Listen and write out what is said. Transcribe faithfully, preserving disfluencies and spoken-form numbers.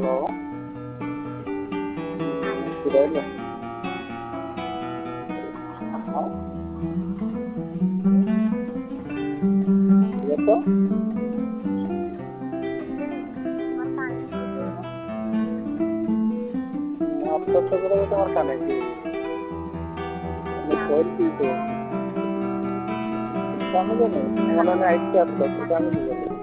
hello ಇಲ್ಲ ಇವತ್ತು आपको तो बड़ा तुम्हारा खाना है कोई चीज़ है काम नहीं है मैंने ना एक साथ बैठ काम नहीं किया